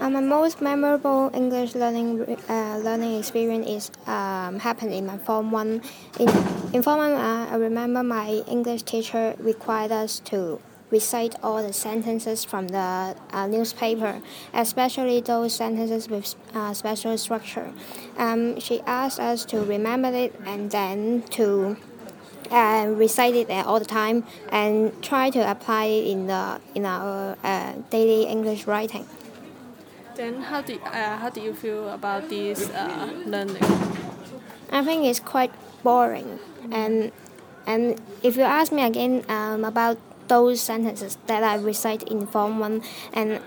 My most memorable English learning experience is happened in my Form 1. In Form 1, I remember my English teacher required us to recite all the sentences from the newspaper, especially those sentences with special structure. She asked us to remember it and then to recite it all the time and try to apply it in our daily English writing. Then how do you feel about this learning? I think it's quite boring, and if you ask me again about those sentences that I recite in Form 1, and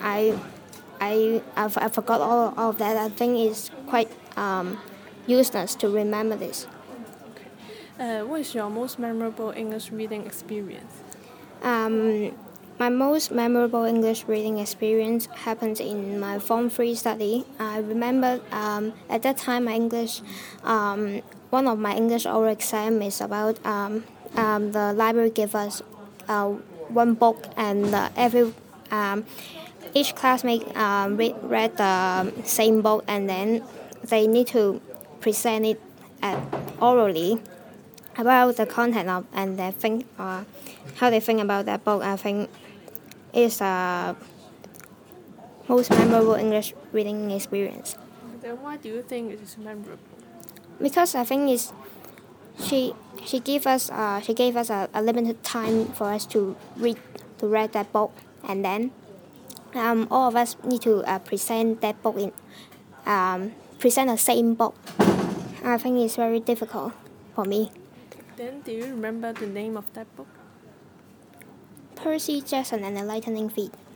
I forgot all of that, I think it's quite useless to remember this. What is your most memorable English reading experience? My most memorable English reading experience happened in my Form 3 study. I remember at that time one of my English oral exam is about the library gave us one book and each classmate read the same book and then they need to present it orally about the content of and they think how they think about that book. I think is most memorable English reading experience Then why do you think it is memorable? because I think it's she gave us a limited time for us to read that book and then all of us need to present that book in present the same book. I think it's very difficult for me. Then do you remember the name of that book? Percy Jackson and the Lightning Thief.